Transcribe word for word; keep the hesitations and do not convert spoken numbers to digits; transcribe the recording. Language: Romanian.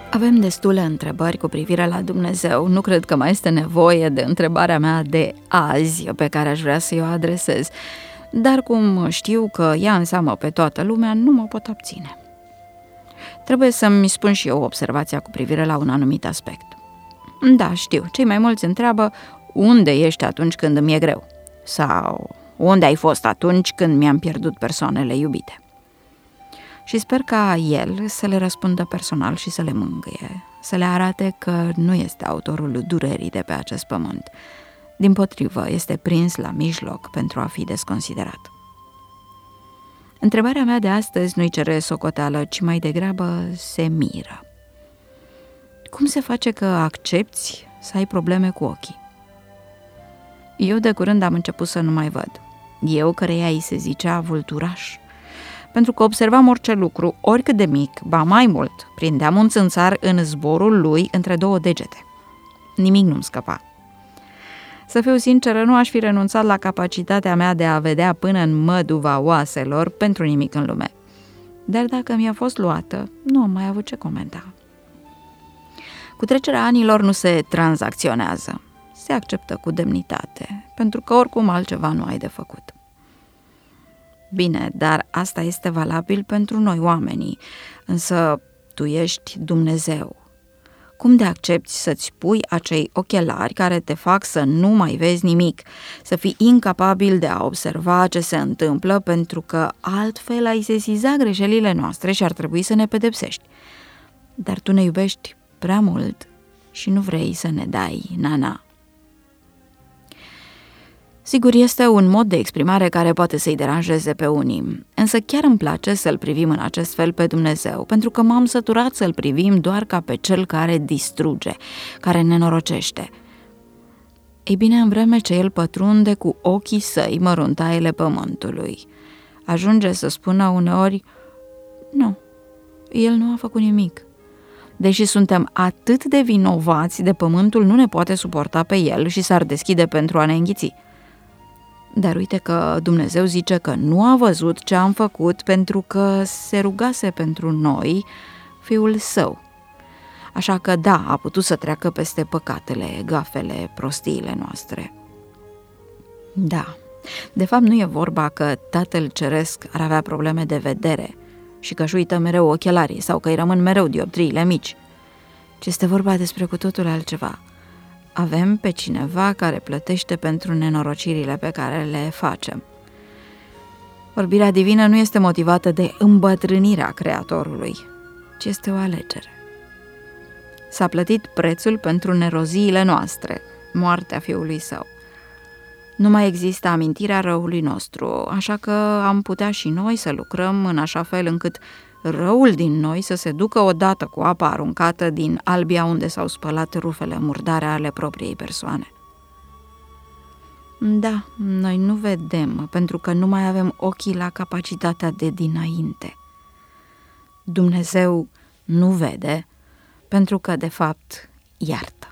Avem destule întrebări cu privire la Dumnezeu. Nu cred că mai este nevoie de întrebarea mea de azi pe care aș vrea să-i o adresez. Dar cum știu că ea înseamnă pe toată lumea, nu mă pot abține. Trebuie să-mi spun și eu observația cu privire la un anumit aspect. Da, știu, cei mai mulți întreabă unde ești atunci când îmi e greu sau unde ai fost atunci când mi-am pierdut persoanele iubite. Și sper ca el să le răspundă personal și să le mângâie, să le arate că nu este autorul durerii de pe acest pământ. Dimpotrivă, este prins la mijloc pentru a fi desconsiderat. Întrebarea mea de astăzi nu-i cere socoteală, ci mai degrabă se miră. Cum se face că accepți să ai probleme cu ochii? Eu de curând am început să nu mai văd. Eu, căreia îi se zicea vulturaș, pentru că observam orice lucru, oricât de mic, ba mai mult, prindeam un țânțar în zborul lui între două degete. Nimic nu-mi scăpa. Să fiu sinceră, nu aș fi renunțat la capacitatea mea de a vedea până în măduva oaselor pentru nimic în lume. Dar dacă mi-a fost luată, nu am mai avut ce comenta. Cu trecerea anilor nu se tranzacționează, se acceptă cu demnitate, pentru că oricum altceva nu ai de făcut. Bine, dar asta este valabil pentru noi oamenii, însă tu ești Dumnezeu. Cum de accepti să-ți pui acei ochelari care te fac să nu mai vezi nimic, să fii incapabil de a observa ce se întâmplă, pentru că altfel ai sesiza greșelile noastre și ar trebui să ne pedepsești. Dar tu ne iubești prea mult și nu vrei să ne dai nana. Sigur, este un mod de exprimare care poate să-i deranjeze pe unii, însă chiar îmi place să-L privim în acest fel pe Dumnezeu, pentru că m-am săturat să-L privim doar ca pe Cel care distruge, care nenorocește. Ei bine, în vreme ce El pătrunde cu ochii săi măruntaiele pământului, ajunge să spună uneori, nu, El nu a făcut nimic. Deși suntem atât de vinovați de pământul nu ne poate suporta pe El și s-ar deschide pentru a ne înghiți. Dar uite că Dumnezeu zice că nu a văzut ce am făcut pentru că se rugase pentru noi Fiul Său. Așa că da, a putut să treacă peste păcatele, gafele, prostiile noastre. Da, de fapt nu e vorba că Tatăl Ceresc ar avea probleme de vedere și că își uită mereu ochelarii sau că îi rămân mereu dioptriile mici, ci este vorba despre cu totul altceva. Avem pe cineva care plătește pentru nenorocirile pe care le facem. Vorbirea divină nu este motivată de îmbătrânirea Creatorului, ci este o alegere. S-a plătit prețul pentru neroziile noastre, moartea Fiului Său. Nu mai există amintirea răului nostru, așa că am putea și noi să lucrăm în așa fel încât răul din noi să se ducă odată cu apa aruncată din albia unde s-au spălat rufele murdare ale propriei persoane. Da, noi nu vedem, pentru că nu mai avem ochii la capacitatea de dinainte. Dumnezeu nu vede, pentru că, de fapt, iartă.